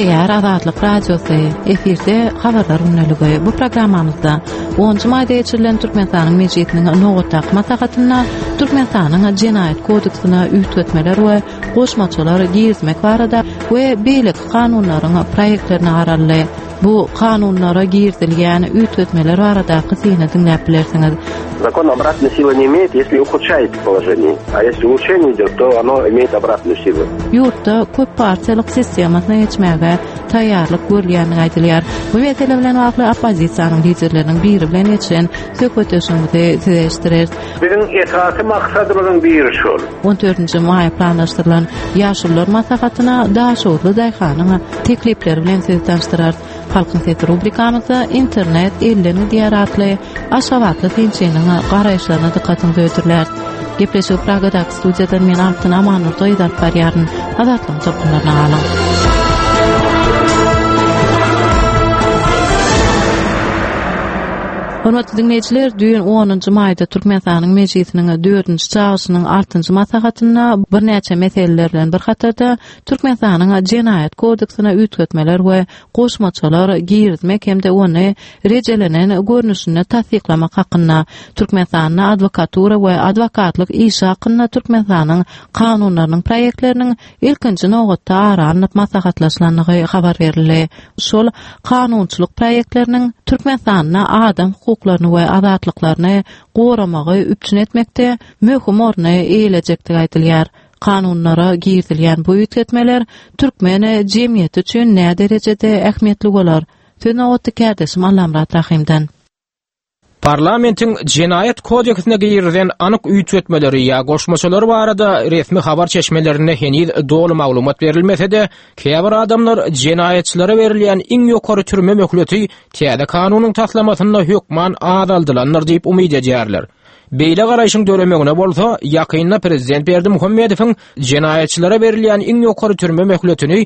Teýär Azatlyk radiosu efirde habarlar uňnaligi. Bu programmamyzda 10-njy maýda geçirilen Türkmenistanyň mejlisiniň nowatak masagatyna Türkmenistanyň Jenaýat kodeksine üýtgetmeler we goşmaçylar gizmek barada we beýlik kanunlaryň proýektlerini garaly. Bu kanunlara girdilen üýtgetmeler barada kysyna dinläp bilersiňiz. Закон обратной силы не имеет, если ухудшает положение. А если улучшение идет, то оно имеет обратную силу. Yurtda köp partiýalyk sistemasyna geçmäge taýýarlyk görýänini aýdylýar. Bu mesele bilen bagly oppozisiýanyň liderleriniň biri bilen geçen söhbetleşigini teşdirer. Bizim esasy maksadymyzyň biri şol. 14-nji maý planlaşdyrylan ýaşullar masagatyna daşurly daýhanyň teklipleri bilen sizi tanıştyrar. Halkyň sesi rubrikamyzda internet ellini diýaratly aşawatly tinçiniň garaýşlaryna dikkatyňizi öýdürler. Gepleşip Pragadak studiýadan men Altyn Amanur toýdap barýaryn azatlyň çapynlaryna alyň. Hormatly dinleýijiler, düýün 10-njy maýda Türkmenistanyň mejlisiniň 4-nji çağışynyň 6-njy masagatyna bir näçe meseleler bilen bir hatarda Türkmenistanyň Jenaýat kodeksine üýtgetmeler we goşmaçylar girizmek hemde ony rejelenen görnüşine tasdiklamak hakyna, Türkmenistanyň adwokatura we adwokatlyk işi hakyna Türkmenistanyň kanunlarynyň proýektleriniň ilkinji nowatda aranyp maslahatlaşylanlygy habar berildi. Şol kanunçylyk proýektleriniň Türkmenistanyň adam hukuklaryny we azatlyklaryny goramagy üpçün etmekde möhüm orny eýlejekdigi aýdylýar. Kanunlara girilýän bu üýtgetmeler türkmen jemgyýeti üçin näme derejede ähmiýetli bolar? Tönawatdy kärdeşim Allamrat Rahimden. Parlamentin Jenaýat kodeksine girilen anyk üýtgetmeleri ýa goşmaçylar barada resmi habar çeşmelerine heniz dolu maglumat berilmese-de, käbir adamlar jenaýatçylary berilýän iň ýokary türme möhleti täze kanunyň taslamasyna hökman azaldylanlar diýip umyd edýärler. Beýle garaýşyň dölemegine bolsa, ýakynda prezident Berdimuhammedowyň jenaýatçylara berilýän iň ýokary türme möhletini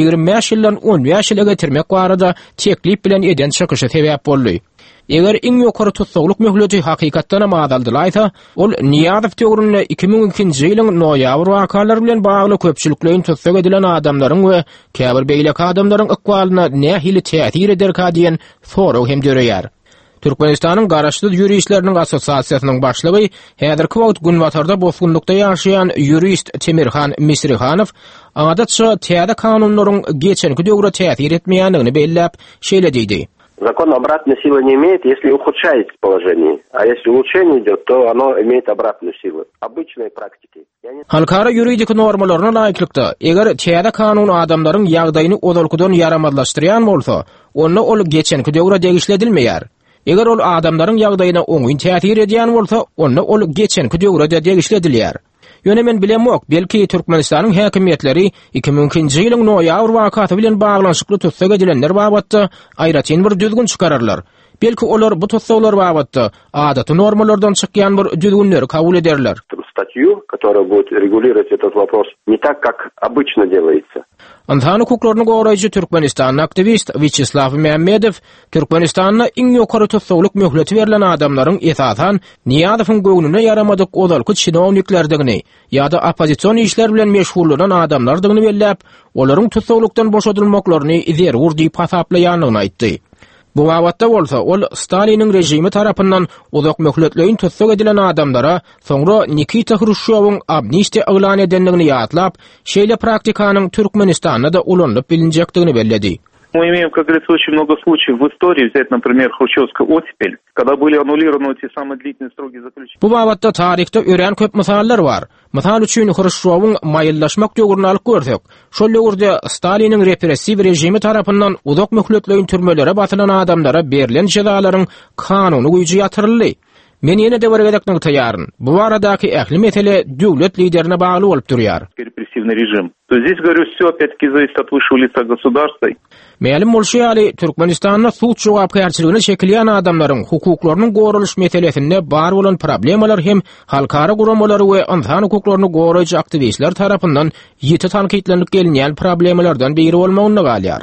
25 ýyldan 15 ýyla getirmek barada teklip bilen eden çykyşy sebäp boldy. Eger iň ýokary tutsagluk möhleti hakykatdan azaldylaýsa, ol Niýazow töwründe 2002-nji ýylyň noýabr wakalary bilen bagly köpçüliklerin tutsak edilen adamlaryň we käbir beýlek adamlaryň ykbalyna nähili täsir ederkä diýen soraw hem döreýär. Türkmenistanyň garaşly ýuristleriniň assosiasiýasynyň başlygy, häzirki wagt Günwatarda bozgundukda ýaşaýan ýurist Temirhan Misrihanow, adatça täze kanunlaryň geçenki döwre täsir etmeýändigini belläp şeýle diýdi. Закон обратной силы не имеет, если ухудшает положение. А если улучшение идет, то оно имеет обратную силу. Обычной практики. Halkara ýuridik normalaryna laýyklykda, eger täze kanun adamlaryň ýagdaýyny odalkudan ýaramadlaşdyrýan bolsa, onu ol geçenki döwre degişledilmeýär. Eger ol adamlaryň ýagdaýyna oňuň täsir edýän bolsa, onu ol geçenki döwrede degişledilýär. Ýöne men bilemok, belki Türkmenistanyň häkimetleri 2002-nji ýylyň noýabr wakaty bilen baglanşykly tutsak edilenler babatda aýratyn bir düzgün çykararlar. Belki olar bu tutsaklar babatda adaty normalardan çykýan bir düzgünleri kabul ederler. Статью, которая будет регулировать этот вопрос, не так, как обычно делается. Insan hukuklaryny goraýjy Türkmenistanyň aktivist Viçislav Mehmedow, Türkmenistanyň iň ýokary tutsagluk möhleti berilen adamlaryň esasan Niýazowyň göwnüne ýaramadyk odalky çynowniklerdigini ýa-da oppozisiýon işler bilen meşgullanan adamlardygyny belläp, olaryň tutsaglukdan boşadylmaklaryny zerur diýip hasaplaýanlygyny aýtdy. Bu wagtda bolsa ol Staliniň rejimi tarapyndan uzak möhletleýin tutsak edilen adamlara soňra Nikita Hruşşowyň amnistiýa elan edenligini ýatlap, şeýle praktikanyň Türkmenistanda da ulanyp bilinjekdigini belledi. Мы имеем, как говорится, очень много случаев в истории. Взять, например, хрущевскую оттепель, когда были аннулированы те самые длительные сроки заключения. Bu wagtda tarihte ören köp misallar bar. Misal üçin Hruşşowyň maýyllaşmak döwrüni alyp görsek, şol döwürde Staliniň repressiv rejimi tarapyndan uzak möhletleýin türmelere batylan adamlara berilen jazalaryň kanuny güýje ýatyryldy. Men ýene de bergedekňi taýýaryn. Bu baradaky ähli mesele döwlet liderine bagly bolup durýar. Репрессивный режим. То здесь, говорю, все опять-таки зависит от высшего лица государства. Meýlim bolşýaly Türkmenistanyň suç jogapkärçiligine şekilýän adamlaryň hukuklarynyň goralyş meselesinde bar bolan problemalar hem halkara guramaları we insan hukuklaryny goraýjy aktivistler tarapyndan ýeti tankitlenip gelinýän problemalardan biri bolmagyny galýar.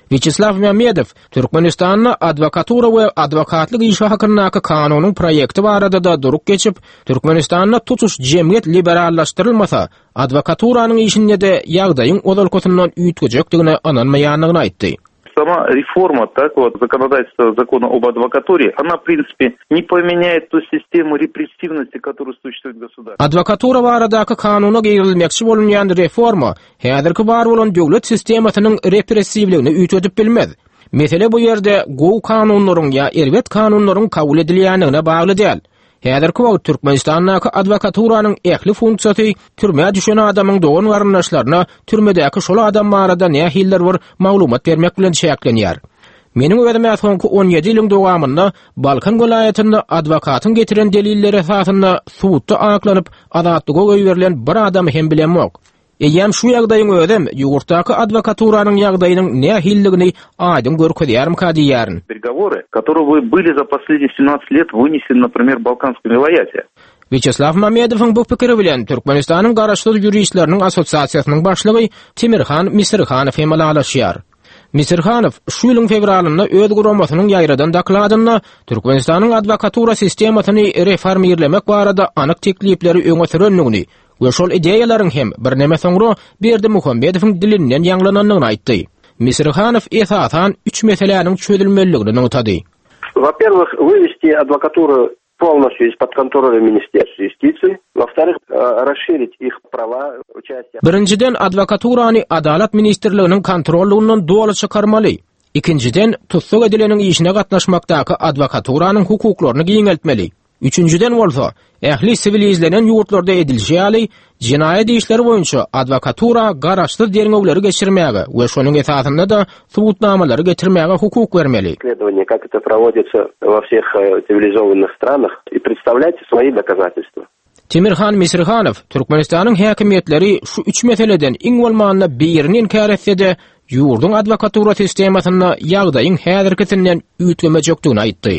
Vyacheslav Mamedov Türkmenistan'na advokatura we advokatlyk işi hakyndaky kanunyň proýekti barada da durup geçip, Türkmenistan'na tutuş jemgyýet liberallaşdyrylmasa, advokaturanyň işinde de ýagdaýyň ozalkotyndan üýtgejekdigine ananmaýanlygyny aýtdy. Сама реформа, так вот, законодательства закона об адвокатуре, она, в принципе, не поменяет ту систему репрессивности, которая существует в государстве. Advokatura baradaky kanuny girilmekçi bolunýan reforma, häzirki bar bolan döwlet sistemasynyň repressivligini üýtedip bilmez. Mesele bu ýerde gowy kanunlaryň ýa erwet kanunlaryň kabul edilýändigine bagly däl. Häzirki wagt Türkmenistanyň advokaturanyň ähli funksiýasy türme düşen adamyň doğun garyndaşlaryna türmedäki şol adam barada näme hiller bar maglumat bermek bilen şäklenýär. Meniň öwrüme soňky 17 ýylyň dowamynda Balkan welaýatynda adwokatyň getiren delilleri esasynda suwutda aňaklanyp azatlyga goýberilen bir adam hem bilenmok. Eýem şu ýagdaýyň ödem ýurtdaky advokaturanyň ýagdaýynyň näme hilligini aýdym görkezýärm kadýäryn. Переговоры, которые были за последние 17 лет вынесены, например, в Балканском вилаяте. Vyacheslav Mamedow'ň bu pikiri bilen Türkmenistanyň garaşly juristleriniň assosiasiýasynyň başlygy Timirhan Misirhanow hem alaşýar. Misirhanow şu ýylyň fevralynda öz guramasynyň ýaýradan dakladyna Türkmenistanyň advokatura sistemasyny reformirlemek barada anyk teklipleri öňe sürenligini we şol ideýalaryň hem bir näme soňra Berdimuhammedowyň dilinden ýanglananyny aýtdy. Misirhanow esasan 3 meseleniň çözülmeligini notady. Во-первых, вывести адвокатуру полностью из-под контроля Министерства юстиции. Во-вторых, расширить их права участия. Birinciden advokaturany Adalet Ministrliginiň kontrolundan doly çykarmaly. Ikinciden tutsuk edileniň işine gatnaşmakdaky advokaturanyň hukuklaryny giňeltmeli. Üçüncüden bolsa, ähli sivil izlenen ýurtlarda edilýäli jinaýat işleri boýunça advokatura garaşly derňewleri geçirmäge we şonuň esasynda da subutnamalary getirmäge hukuk bermeli. Исследование, как это проводится во всех цивилизованных странах, и представляйте свои доказательства. Timirhan Misirhanow Türkmenistanyň häkimetleri şu 3 meseleden iň bolmanyna birini inkar etse-de ýurdun advokatura sistemasyna ýagdaýyň häzirkisinden üýtgemejekdigini aýtdy.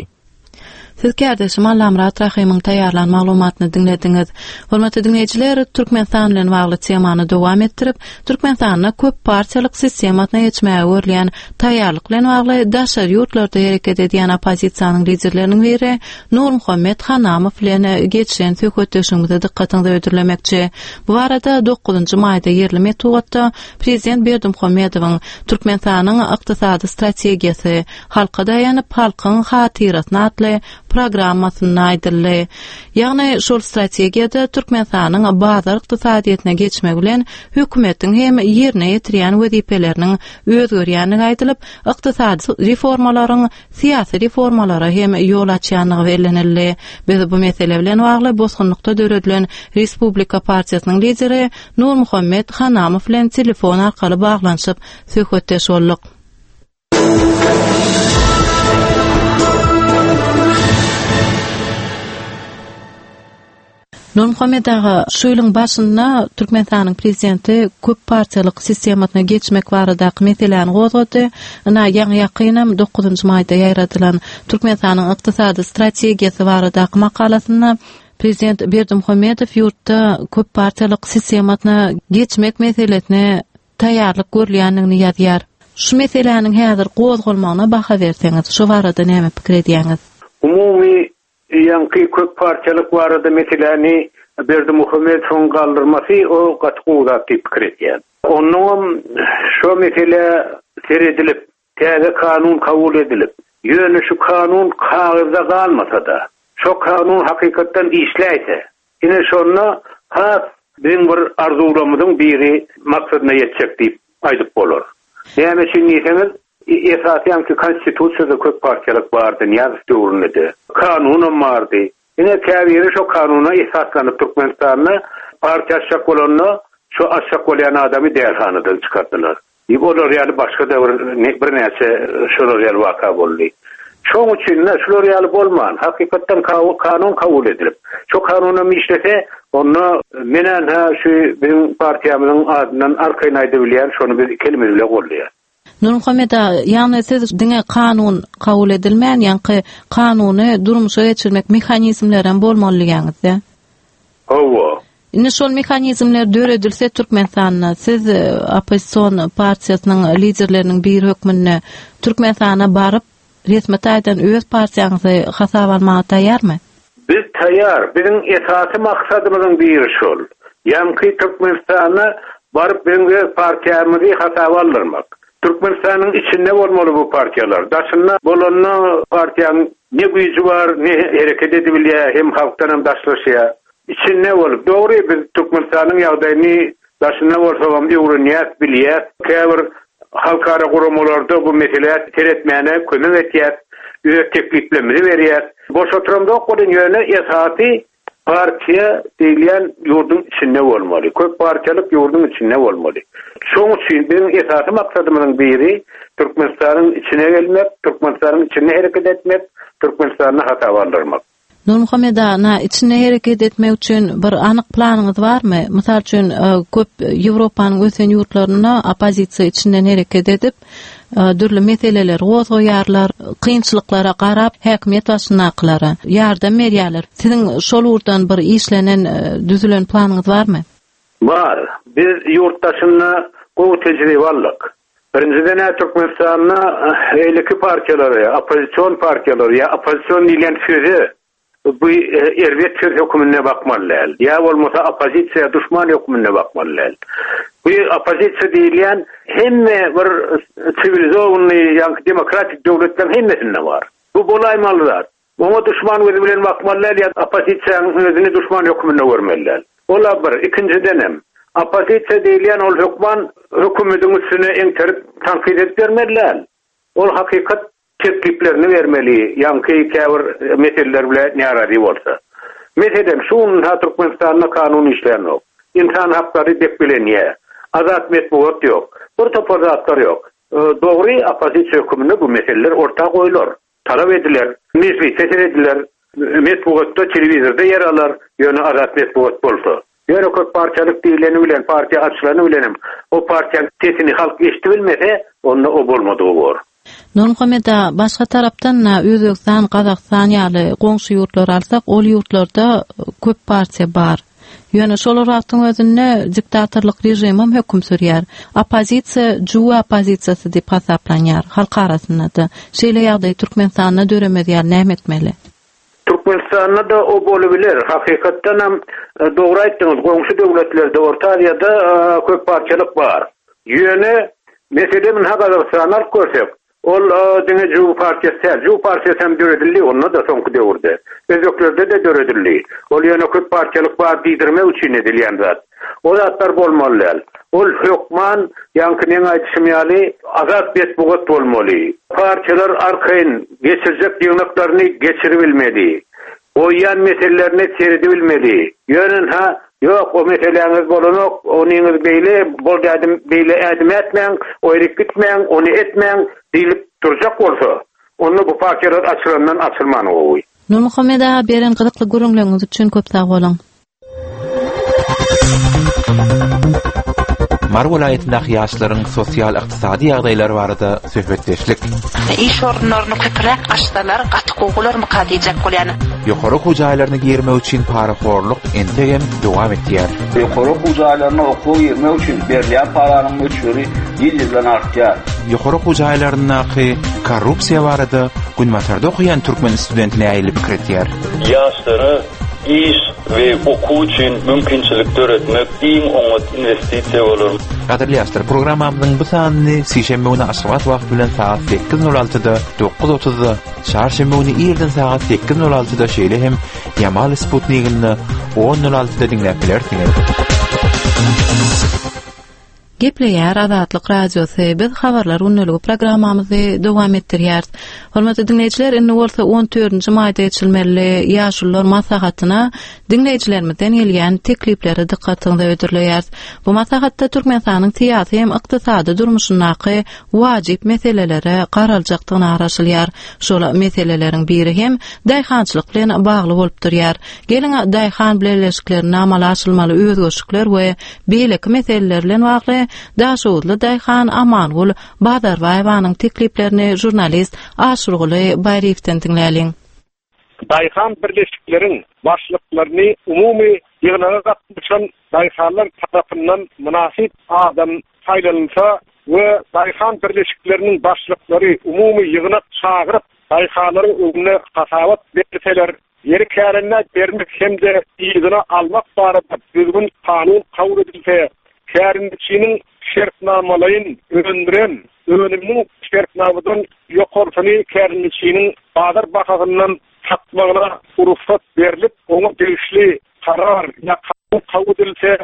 Siz kardeşim Allamrat Rahimyň taýýarlan maglumatyny dinlediňiz. Hormatly dinleýijiler, Türkmenistan bilen bagly temany dowam etdirip, Türkmenistanyň köp partiýalyk sistemasyna geçmäge görülýän taýýarlyk bilen bagly daşary ýurtlarda hereket edýän opozisiýanyň liderleriniň biri Nurmuhammed Hanamow bilen geçen söhbetleşmegde dikkatinizi öýdürlemekçi. Bu arada 9-njy maýda yerli metodda Prezident Berdimuhammedowyň Türkmenistanyň ykdysady strategiýasy halka daýanyp halkyň hatyrasyna atly programmasyny aýdyldy. Ýagny şol strategiýada Türkmenistanyň bazar ykdysadyýetyne geçmek bilen hökümetiň hem ýerine ýetirýän wezipeleriniň özgerýänligi aýdylyp, ykdysady reformalaryň syýasy reformalara hem ýol açýanlygy bellenildi. Biz bu mesele bilen bagly bozgunlukda döredilen Respublika Partiýasynyň lideri Nurmuhammed Hanamow bilen telefon arkaly baglanyşyp söhbetleşip boldyk. Nurmuhammed ağa, şu ýylyň başynda Türkmenistanyň prezidenti köp partiýalyk sistemasyna geçmek baradaky meseleni gozgady. Ana ýaqynam 9-njy maýda ýaradylan Türkmenistanyň ykdysady strategiýasy baradaky makalasyna Prezident Berdimuhammedow ýurtda köp partiýalyk sistemasyna geçmek meselesine taýýarlyk görülýänligini ýazýar. Şu meseleniň häzir gozgolmagyna baha berseňiz, şu barada näme pikir edýäňiz? Umumy ýanky köp partiýalyk barada meseleni Berdimuhammedowyň galdyrmasy o gatguda pikir edýär. Onuň şu mesele seredilip, täze kanun kabul edilip, ýöne şu kanun kagazda galmasa-da, şu kanun hakykatdan işläýse, ine şonu has bir arzulamyň biri maksadyna ýetjek diýip aýdyp bolar. Näme üçin diýseniz, esasyan ki konstitusiýada köp partiýalyk bardy, ýazyp döwründe. Kanunum bardy. Ine käbiri şu kanuna esaslanyp Türkmenistanyň partiýa şakolanyny şu aşak bolýan adamy därhanadan çykardylar. Ýa-da ýaly başga da bir näçe şolar ýaly waka boldy. Şoň üçin şolar ýaly bolman, hakykatdan kanun kabul edilip, şu kanuna işlese, onu menen şu benim partiýamyň adynyň arkaýyna aýdyp bilýän, şonu bir kelime bilen golýar. Nurmuhammed ağa, ýagny siz diňe kanun kabul edilmän, ýa-ni kanuny durmuşa geçirmek mehanizmleriň bolmalydygyňyz. Hawa. Indi şol mekanizmler döredilse Türkmenistanyna siz opposision partiýasynyň liderleriniň bir hökmünde Türkmenistana baryp resmi taýdan öz partiýaňyzy hasap almaga taýarmy? Biz taýar. Bizim esasy maksadymyzyň biri şol. Ýa-ni Türkmenistana baryp bizim partiýamyzy hasap aldyrmak. Türkmenistanyň içinde bolmaly bu partiýalar. Daşynda bolanna partiýanyň ne güýji bar, ne hereket edebilýär, hem halkdan hem daşlaşýar. İçinde bolup, doğru biz Türkmenistanyň ýagdaýyny daşynda bolsam öwrenýär, bilýär. Käbir halkara guramalarda bu mesele teretmäne kömek etýär, öz tekliplerimizi berýär. Boş oturamda okudun ýöne esasy partiýa diýilen ýurdun içinde bolmaly. Köp partiýalyk ýurdun içinde bolmaly. Şoň üçin benim esasy maksadymyň biri Türkmenistanyň içine gelmek, Türkmenistanyň içinde hereket etmek, Türkmenistanyny hasap aldyrmak. Nurmuhameda, içine hareket etmek üçin bir anyk planyňyz barmy? Mysal üçin köp Ýewropanyň ösen ýurtlaryna opozisiýa içinden hareket edip dürli meseleler goýarlar, kynçylyklara garap häkimet başynaklary ýardam berýärler. Siziň şol urdan bir işlenen, düzülen planyňyz barmy? Var. Biz ýurtdaşyna gowy tejribe aldyk. Birinciden Türkmenistanyna eýleki partiýalary, opozisiýon partiýalary, ýa opozisiýon diýilen sözi bu erwet söz hökümine bakmalylar. Ya bolmasa opozisiýa düşman hökümine bakmalylar. Bu opozisiýa diýilen hemme bir sivilizowny ýa-ni demokratik döwletden hemmesinde var. Bu bolaýmalylar. Ona düşman gözü bilen bakmalylar ýa opozisiýanyň özüni düşman hökümine görmeliler. Ola bir. Ikinciden hem opozisiýa diýilen ol hökümetiň üstüne eňterip tanqid edip bermeliler. Ol hakykat tekliplerini vermeli, yankı käbir meseleler bilen närazy bolsa. Meselem şuň Türkmenistanyň kanun işlerini yok. İnsan hakları dep bilenýär. Azat metbuat yok. Bir top azatlar yok. Doğru opozisiýa hökümine bu meseleler ortak goýular. Talap ediler, nisbi seçer ediler. Metbuatda, telewizorda yer alar, ýöne azat metbuat bolsa. Ýöne köp partiýalyk diýileni bilen, partiýa açyklany bilenim. O partiýanyň sesini halk eşitibilmese, onda o bolmadygy bor. Nurmuhameda, başga tarapdan Özbegistan, Kazakystan ýaly goňşy ýurtlar alsak, ol ýurtlarda köp partiýa bar. Ýöne şolar wagtyň özünde diktatorlyk rejimim hökm sürýär. Opozisiýa juwa opozisiýasy diýip hasaplanýar halk arasynda. Şeýle ýagdaý Türkmenistanyna döremedýär, näme etmeli? Türkmenistanyna da o bolabilir. Hakykatdan hem dogry aýtdyňyz, goňşy döwletlerde, Orta Aziýada köp partiýalyk bar. Ýöne mesele min Kazakstanyň görsek, ol diňe Juw partiýasy hem döredildi, onda da soňky döwürde. Özbeklerde de döredildi. Ol ýöne köp partiýalyk bar diýdirme üçin edilýän zat. O zatlar bolmalylar. Ol hökman ýankynyň aýtýşmaly azat betbugat bolmaly. Partiýalar arkaýyn geçirjek ýygnaklaryny geçirip bilmeli. Oýan meselelerini seridi bilmeli. Ýöne yok, o meseleňiz bolanok, onyňyz beýle, beýle ädim etmeň, oýryk gitmeň, ony etmeň diýip durjak bolsa, onu bu partiýalar açylandan açylmany gowy. Nurmuhameda, beren gyzykly görüňleriňiz üçin köp sag bolan. Mar welaýetindäki ýaşlaryň sosial-ykdysady ýagdaýlary barada söhbetleşdik. İş orunlaryny köpürek açdylar, gatykoglar mukadijak bolýan. Ýokary hujaýlaryny giyirmek üçin paraforluk entegem dowam etýär. Ýokary hujaýlaryny okuw ýermek üçin berilýän paranyň mölçeri ýyl-ýyldan artýar. Ýokary hujaýlarynyňky korrupsiýa barada Günmatarda okuyan Türkmen studentine aýylyp pikir etýär. Ýaşlary iş ve okuw üçin mümkinçilikler etmek iň oňat investisiýa bolar. Gaderli ýaşlar, programmamyzyň bu sanyny sişembe güni aşgabat wagt bilen saat 8:06-da, 9:30-da, çarşembe güni ýerden saat 8:06-da şeýle hem Yamal Sputnik'ini 10:06-da dinläp bilersiňiz. Gepleýär Azatlyk radiosy, biz habarlar unnulugy programmamyzy dowam etdirýär. Hormatly dinleýijiler, indi bolsa 14-nji maýda geçilmeli ýaşullar maslahatyna dinleýijilerimizden gelýän teklipleri dikkatiňize ödürleýär. Bu maslahatda Türkmenistanyň syýasy hem ykdysady durmuşyndaky wajyp meselelere garaljakdygyny araşylýar. Şol meseleleriň biri hem daýhançylyk bilen bagly bolup durýar. Geliň daýhan bileşiklerini amala aşylmaly özgöçlükler we beýleki meseleler bilen bagly Daşowly daýhan Amangul Badarbaýewanyň tekliplerini jurnalist Aşurguly Baýrewden dinläliň. Daýhan birleşikleriň başlyklaryny umumy yığınağa gatnaşan daýhanlar tarapyndan münasip adam saýlansa we daýhan birleşikleriniň başlyklary umumy yığınak çağırıp daýhanlaryň öňüne kasawat berseler, ýeri kärine bermek hemde ýygyna almak barada düzgün kanun kabul edilse, kärinçiniň şertnamalaryny öňünden önümün şertnamadan ýokarsyny kärinçiniň bazar bakagyndan satmagyna ruhsat berilip, oňa degişli karar ýa kanun kabul edilse,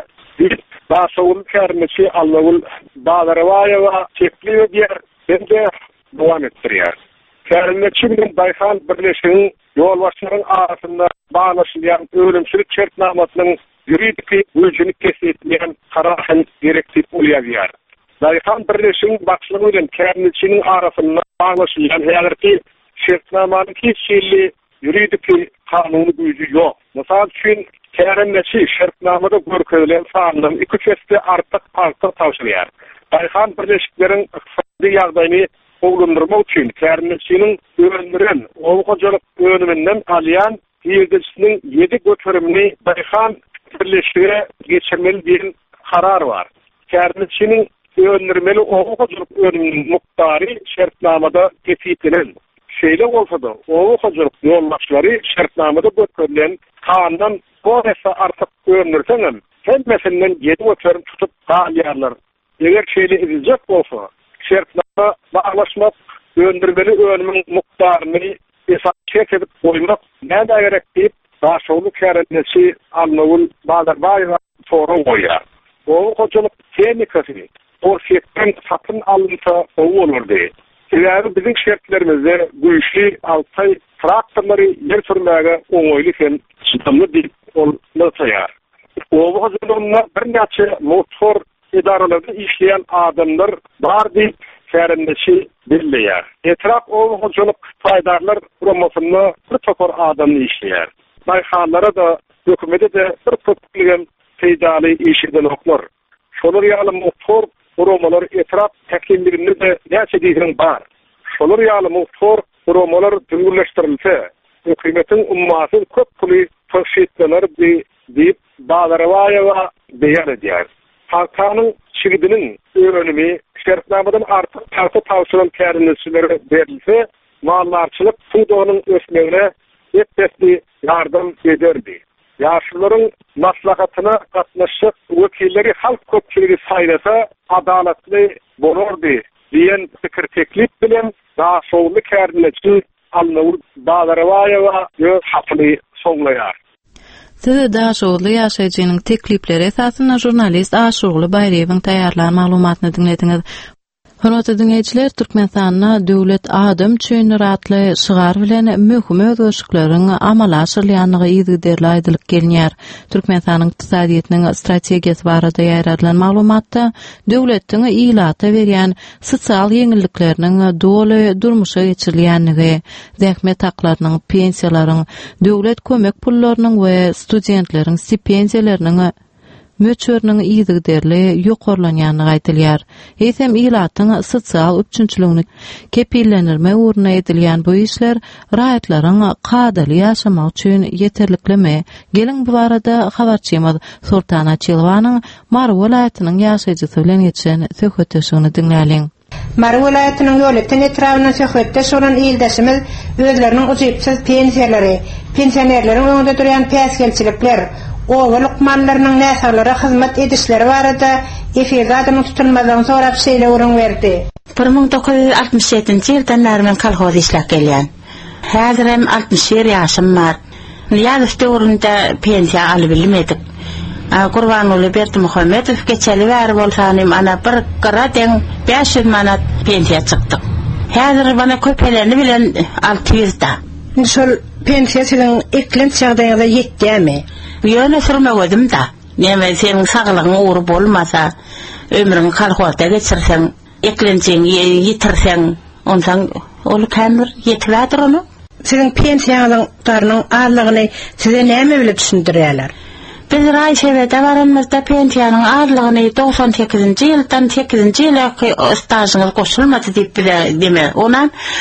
başawul kärinçi Allahul bazarwaýa çekli bir bende dowam etdirýär. Kärinçi bilen daýhan birleşiginiň ýolbaşçylaryň arasynda bağlaşýan ölümçilik şertnamasynyň ýuridik güýjüni kesitmeýän kararyn gerekli bolýar. Daýhan birleşiginiň başlygy bilen kärinçiniň arasynda bağlaşýan häzirki şertnamanyň hiç şeýle ýuridik kanuny güýji ýok. Mysal üçin kärinçi şertnamada görkezlen sanyň 2 kesde artyk tawşyrýar. Daýhan birleşikleriň ykdysady ýagdaýyny oglandyrmak üçin kärinçiniň öňünden owgajalyk önüminden alýan ýergisiniň 7 götürümini daýhan birleşigine geçirmeli diýen karar bar. Kärinçiniň öňürmeli owgajalyk önüminiň muktary şertnamada kesitilen. Şeýle bolsa-da owgajalyk ýolbaşçylary şertnamada götürilen kanundan goýsa artyk öňürseňem hemmesinden 7 götürüm tutup galýarlar. Eger şeýle ediljek bolsa, şertnama bağlaşmak, öndürmeli önümün muktaryny esas çekip koymak näde gerek diýip başawly kärinçi Allahul bazarwaýa soraw goýar. O hojalyk tehnikasy o şertden satyn alynsa o bolurdy. Eger bizim şertlerimizde güýçli altay traktorlary yer sürmäge oňoýly hem çytymly diýip bolýar. O hojalyk bir näçe motor idaralarda işleyen adamlar var diýip kärinçi bilýär. Etraf owgajalyk faýdarlar promosyonuna bir topar adamny işleýär. Daýhanlara da hökümete de bir toplygan feýdaly işden oklar. Şolar ýaly motor promolar etraf täkimliginde de näçe diýen bar. Şolar ýaly motor promolar düňürleşdirilse, hökümetiň ummasy köp puly töşetler diýip bazarwaýa beýan edýär. Halkanyň çigidiniň önümi şertnamadan artyk tarty tawşylan kärinçilere berilse, mallarçylyk suwdagynyň ösmegine ýetdi ýardam ederdi. Ýaşlaryň maslahatyna gatnaşyp wekilleri halk köpçüligi saýlasa adalatly bolardy diýen pikir teklip bilen daşowly kärinçi Allahul bazarwaýa haply soňlaýar. Size daşowly ýaşaýjynyň teklipleri esasynda jurnalist Aşurly Baýrewiň taýýarlanan maglumatyny dinlediňiz. Hormatly dinleýijiler, Türkmenistanyň döwlet adam üçin ratly şygar bilen möhüm özgürlüklaryň amala aşyrylýanlygy ýygyderli aýdylyp gelýär. Türkmenistanyň ykdysadyýetyniň strategiýasy barada ýaýradylan maglumatda döwletiň ýylata berýän sosial ýeňillikleriniň doly durmuşa geçirilýänligi, zähmet haklarynyň, pensiýalaryň, döwlet kömek pullarynyň we studentleriň stipendiýalarynyň möçörniň ýygyderli ýokarlanýanyny aýdylýar. Hesem ýylatyň sosial üçinçiligini kepillendirme uruna edilýän bu işler raýatlaryň kadaly ýaşamak üçin ýeterliklimi? Gelin bu barada habarçymyz Sultana Çelwanyň Mary welaýatynyň ýaşaýjysy bilen geçen söhbetleşigini dinläliň. Mary welaýatynyň ýolupdan etrawyna söhbetdeş bolan ýyldaşymyz özleriniň uçypsyz pensiýalary, pensionerleriň öňünde durýan päsgelçilikler, oğuluk mallarının näsalara hizmet edişleri barada efirde adamın tutulmadan sorap şeýle urun berdi. 1967-nji ýyldan bäri men kolhoz işläp gelýän. Häzir hem 61 ýaşym bar. Ýaly döwründe pensiýa alyp bilmedik. Gurbanuly Berdimuhammedow geçeli bäri bolsanym ana bir garaden 500 manat pensiýa çykdyk. Häzir bana köpelerni bilen 600-da. Şol pensiýa siziň eklenç ýagdaýyňyza ýetdimi? Ýöne sürmegdim da. Näme seň saglygyň uğru bolmasa, ömrüň kolhozda geçirseň, eklençiň ýetirseň, ondan ol kämir ýetibädir onu. Siziň pensiýanyň arlygyny size näme bilip düşündirýärler? Biz Raýşewede baramyzda pensiýanyň arlygyny 98-nji ýyldan 8-nji ýyla stajyňyz goşulmady diýip deme. Onan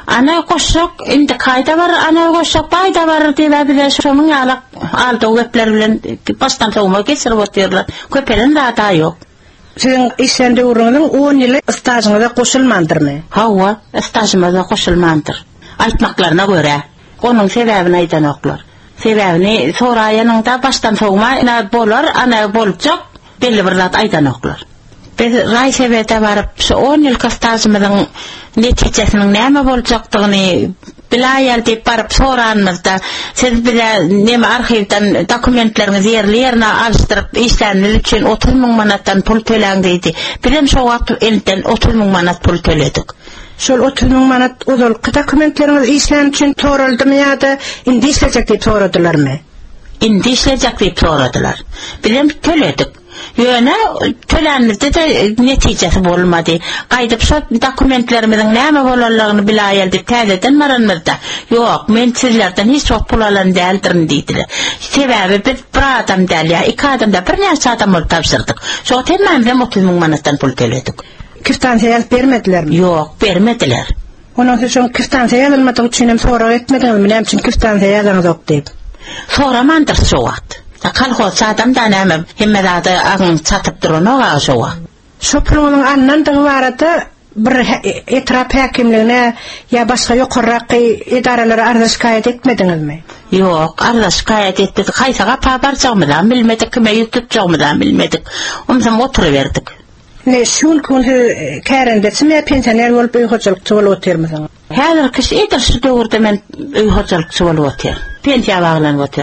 Ana koşak indi kayda var, ana koşak bayda var diýip bile şonuň alak aldy göpler bilen baştan soňuma geçirip oturlar. Köpelen rada ýok. Sizin işende uğrunun 10 ýyly stajyňyza goşulmandyrmy? Hawa, stajyma goşulmandyr. Aýtmaklaryna görä. Onuň sebäbini aýdanoklar. Sebäbini soraýanyňda baştan soňuma bolar, ana boljak belli bir zat aýdanoklar. Biz raýsebete barıp şu 10 ýyl stajymyzyň netijesiniň näme boljakdygyny bilaýar diýip barıp soranmyzda siz bile näme arhivden dokumentlerinizi ýerlerine alıştyryp işlänir üçin 30 000 manatdan pul töläň diýdi. Bilen şo wagt elden 30 000 manat pul töledik. Şol 30 000 manat ozal dokumentleriniz işlän üçin toraldymy ýa-da indi işlejek diýip soradylarmy? Indi işlejek diýip soradylar. Bilen töledik. Ýöne tölenmizde de netijesi bolmady. Gaýdyp şo dokumentlerimiziň näme bolarlygyny bilaýar diýip täzeden maranmyzda. Ýok, men sizlerden hiç çok pul alan däldirin diýdiler. Sebäbi biz bir adam däl ýa, iki adamda bir näçe adam bolup tapşyrdyk. Şo temmämden 30 000 manatdan pul töledik. Kiftansiýa bermedilermi? Ýok, bermediler. Onuň üçin kiftansiýa ýazylmadyk üçin hem sorak etmediňmi? Näme üçin kiftansiýa ýazanok diýip? Soramandyr şo wagt. Kalhos adam da näme hemmede agyň çatyp duranyň şowa. Şo pulanyň annandygy barada bir etrap häkimligine ýa başga ýokarraky idaralary arza şikaýet etmediňizmi? Ýok, arza şikaýet etdik. Haýsaga pabarjagmydan bilmedik, kime ýetipjagmydan bilmedik. Ondan oturuverdik. Ne şol kundy kärendesmi pensioner bolup öýhoçylykçy bolup oturmysyň? Häzir kış edirşi döwürde men öýhoçylykçy bolup otur. Pensiýa baglanyp otur.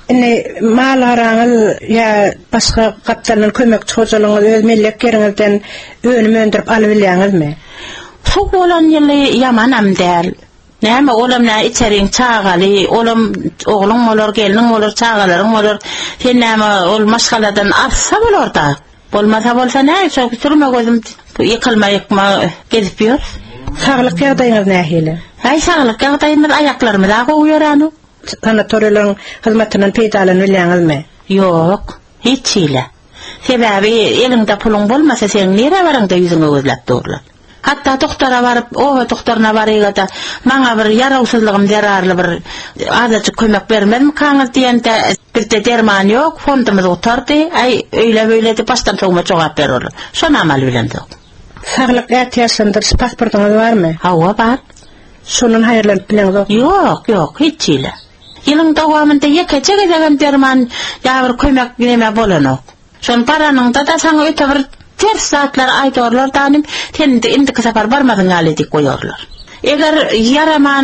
Mal araňyz ýa başga gaplardan kömekçi hojalyňyz öz millek geriňizden önüme öndürip alyp bilýäňizmi? Çok bolan ýyly yamanam däl. Näme olamna içeriň çagaly, olam oglum bolar, geliniň bolar, çagalaryň bolar. Sen näme ol maşgaladan arsa bolar da. Bolmasa bolsa näme çok sürme gözüm ýykylma gezip ýör. Saglyk ýagdaýyňyz nähili? Haý saglyk ýagdaýymyz aýaklarymda goýýarany. Sanatoriýalaryň hyzmatynyň peýdalanyny bilýäňizmi? Ýok, hiç ýyle. Sebäbi elinde puluň bolmasa sen nere baraňda ýüzüňe gözläp durlar. Hatta doktora barıp, doktoruna barýgada maňa bir ýarawsyzlygym derarly bir adaçy kömek bermedimi kaňyz diýende birde derman ýok, fondumyz otardy, aý öýle böyle de başdan soňuma jogap berýärler. Şonu amal bilendik. Saglyk ýatyşyndyr, pasportyňyz barmy? Hawa bar. Şonun haýyrlanyp bileňiz? Ýok, hiç ýyle. Ýylyň dowamynda ýekejek edegen derman ýa bir kömek näme bolanok. Şon paranyňda da saňa öte bir ters saatlar aýdorlar danym, sen indi kasapar barmadyň ýaly diýip goýarlar. Eger yaraman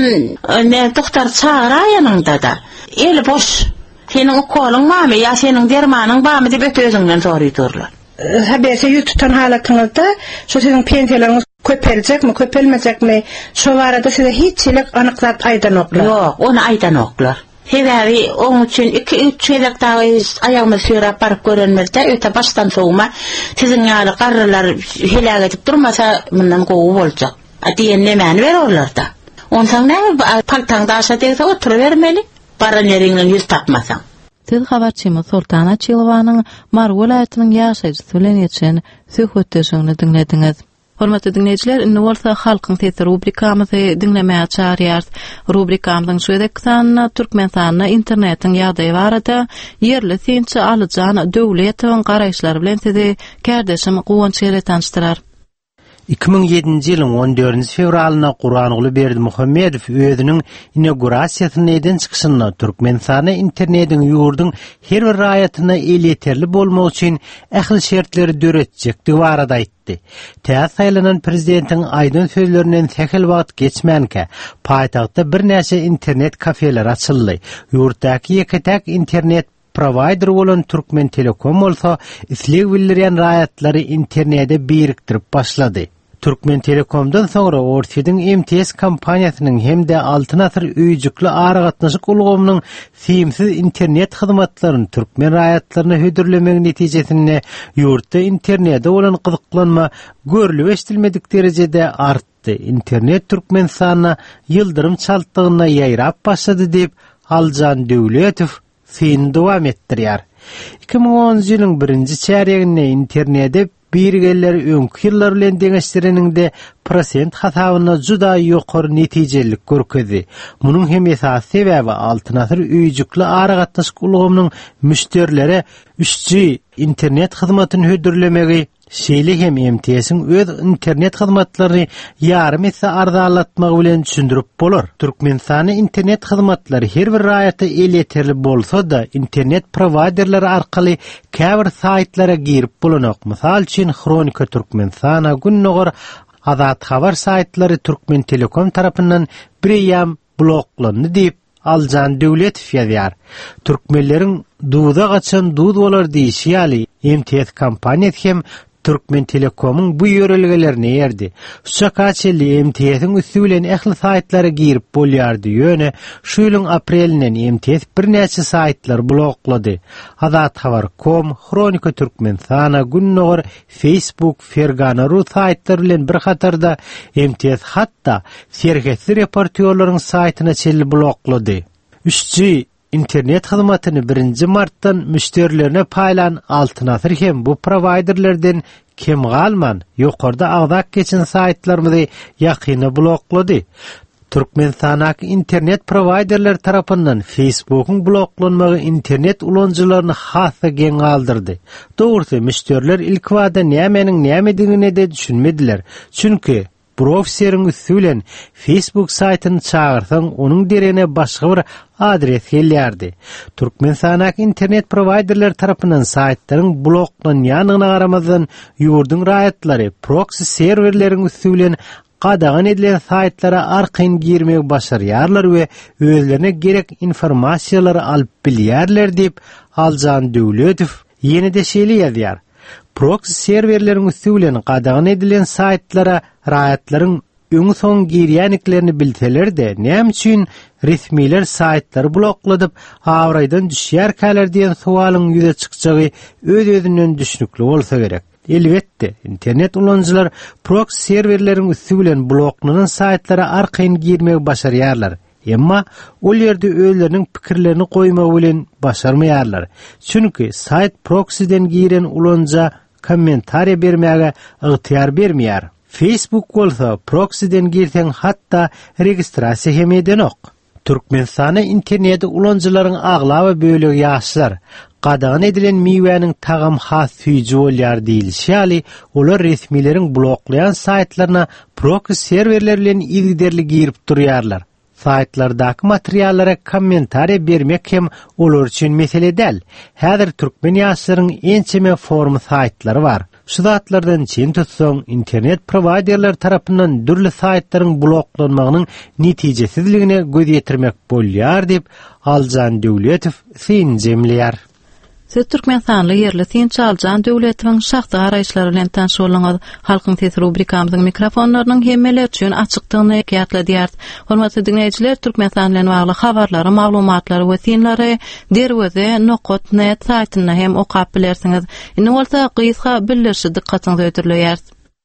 doktor çağıraýanyňda da el boş, seniň okoluň barmy ýa seniň dermanyň barmy diýip öte özüňden soraýdyrlar. Haberde ýututan halatyňyzda şo siziň pensiýalaryňyz köpeljekmi, köpelmejekmi? Şo barada size hiç ýylyk anyklap aýdanoklar. Ýok, onu aýdanoklar. Sebäbi oň üçin 2-3 ýyllyk da aýagymy sürap baryp görenmezde öte baştan soňuma siziň ýaly garrylar helak edip durmasa mundan gowy boljak. Diýen nämäni berýärler da. Ondan näme paltaňda aşa diýse oturuvermeli, baraneriňden ýüz tapmasaň. Siz habarçymy Sultana Çylowanyň Marwol aýatynyň ýaşaýjy bilen ýetişen söhbetleşigini dinlediňiz. Hormatly dinleyijiler, indi bolsa halkyň sesi rubrikamyzy dinlemäge çağırýar. Rubrikamyzyň şu edek sanyna türkmen sanyna internetiň ýagdaýy barada ýerli synçy alyjan döwletiň garaýşlary bilen sizi kärdeşim Guwanç ile tanıştyrar. 2007-nji ýylyň 14-nji fevralyna Guranoğlu Berdimuhammedow özüniň inaugurasiýasyny eden çykyşyny Türkmenistana internetiň ýurduň her bir raýatyna elýeterli bolmak üçin ähli şertleri döretjekdi barada aýtdy. Täze saýlanan prezidentiň aýdan sözlerinden täkel wagt geçmänke paýtagtda bir näçe internet kafeler açyldy. Ýurtdaky ýeketek internet provider bolan Türkmen Telekom bolsa isleg bildirýän raýatlary internete biriktirip başlady. Türkmen Telekomdan sonra Ortidiň MTS kompaniýasynyň hemde altyn asr öýjükli aragatnaşyk ulgamynyň simsiz internet hyzmatlaryny türkmen raýatlaryna hödürlemek netijesinde ýurtda internete bolan gyzyklanma görülip eşdilmedik derejede artdy. İnternet Türkmenistana ýyldyrym çaltdygyna ýaýrap başlady diýip Aljan Döwletow fin dowam etdirýär. 2010 ýylyň 1-nji çäreginde internete birgeller öňkü ýyllar bilen deňeşdireninde prosent hasabyna juda ýokary netijelik görkedi. Munyň hem esas sebäbi altynasır üýjükli aragatnaşyk ulgamynyň müşterilere 3G internet hyzmatyny hödürlemegi, şeýle hem MTS'iň öz internet hyzmatlaryny ýarym etse arzalatmagy bilen düşündirip bolar. Türkmenistany internet hyzmatlary her bir raýata eleterli bolsa da internet providerleri arkaly käbir saytlara girip bolanok. Mysal üçin Kronika Türkmenistana, Günnogor, Azat habar saytlary Türkmen Telekom tarapyndan birýam bloklandy diýip Aljan Döwletov ýazýar. Türkmenleriň duwda gaçan duwd bolar diýişýäli MTS kompaniýasy hem Türkmen Telekom'un bu yörelgelerine yerdi. Şakaçeli MTS'in üstü bilen ähli saytlara girip bolýardy ýöne şu ýylyň aprelinden MTS birnäçe saytlar bloklady. Azat habar.com, Kronika Türkmenistana, Günnogor, Facebook, Fergana.ru saytlar bilen bir hatarda MTS hatda serhetli reportýorlaryň saytyna çelli bloklady. 3G internet hyzmatyny 1 martdan müşterilerine paýlan altynasır hem bu providerlerden kim galman ýokarda agdak geçen saytlarymyzy ýakyny bloklady. Türkmenistanaky internet providerler tarapyndan Facebook'un bloklanmagy internet ulanjylaryny hassa geň aldyrdy. Dogrusu müşteriler ilk wada nämenin nämedigini de düşünmediler. Çünki browseriň üstü bilen Facebook saytyny çağırsaň onuň derine başga bir adres gelýärdi. Türkmenistanaky internet providerler tarapyndan saytlaryň bloklanýanyna garamazdan ýurdun raýatlary proxy serwerleriň üstü bilen qadagan edilen saytlara arkayn girmek başarýarlar we özlerine gerek informasiýalary alyp bilýärler diýip Aljan Döwletov ýene-de şeýle ýazýar. Proxy serwerleriň üstü bilen qadagan edilen saytlara raýatlaryň öňü soň girýäniklerini bilseler-de näme üçin resmiler saytları blokladyp awraýdan düşýärkäler diýen suwalyň ýüze çykjagy öz-özünden düşünükli bolsa gerek. Elbetde internet ulanjylar proxy serwerleriň üstü bilen bloklanan saytlara arkayn girmek başarýarlar. Emma ol ýerde özleriniň pikirlerini goýmak bilen başarmaýarlar. Çünki sayt proxy'den giren ulanja kommentariýa bermäge ygtyýar bermeýär. Facebook bolsa proxy'den girsen hatta registrasiýa hem edenok. Türkmenistana interneti ulanjylaryň aglaba bölegi ýaşlar. Qadagan edilen miwäniň tagam has süýji bolýar diýilýär. Olar resmileriň bloklayan saytlaryna proxy serwerler bilen ilgiderli girip durýarlar. Saytlardaky materiallara kommentariýa bermek hem olar üçin mesele däl. Häzir türkmen ýaşlaryň ençeme forum saytlary bar. Şu zatlardan çyn tutsaň internet providerler tarapyndan dürli saytlaryň bloklanmagynyň netijesizligine göz ýetirmek bolýar diýip Aljan Döwletov synjemleýär. Türkmenistanly ýerli synjy Aljan Döwletowyň şahsy garaýşlary bilen tanış bolňaz halkyň sesi rubrikamyzyň mikrofonlarynyň hemmeler üçin açykdygyny ýatladýar. Hormatly dinleýijiler, Türkmenistan bilen bagly habarlary, maglumatlary we synlary derweze.net saýtyna hem okap bilersiňiz. Indi bolsa gysga bildirişi dikkatiňizi ötürleýär.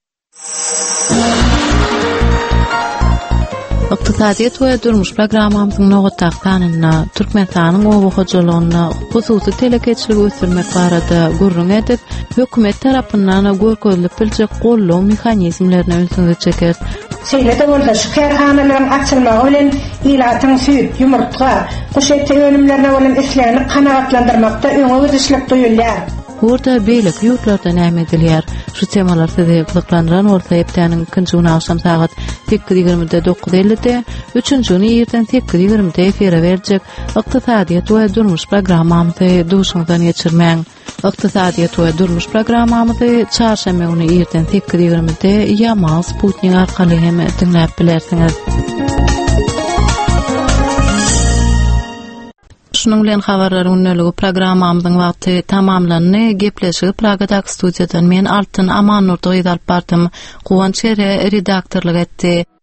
Iqtisadiýet we durmuş programmamyzyň nogutdagtanyna Türkmenistanyň owakyjylygyna hususy telekeçiligi ösürmek barada gurrun edip, hökümet tarapyndan görkezlip biljek gollaw mexanizmlerini öňüne çeker. Şeýle-de bolsa şu kärhanalaryň açylmagy bilen ilatyň süýt, ýumurtga, goş eti önümlerine bolan islerini kanagatlandyrmakda öňe özüşlik duýulýar. Burada beýlik ýurtlarda näme edilýär? Şu temalar sizi ýyglandyran bolsa hepdeniň ikinji güni akşam saat 8:20-de 9:50-de, üçüncü güni ýerden 8:20-de efire berjek Iqtisadiýet we durmuş programmamyzy duşuňdan geçirmäň. Iqtisadiýet we durmuş programmamyzy çarşamba güni ýerden 8:20-de Yamal Sputnik arkaly hem dinläp bilersiňiz. Şunun bilen habarlaryň ünlüligi programmamyzyň wagty tamamlandy. Gepleşigi Pragadaky studiýadan men Altyn Amanur doýdalp bardym. Guwan çere redaktorlyk etdi.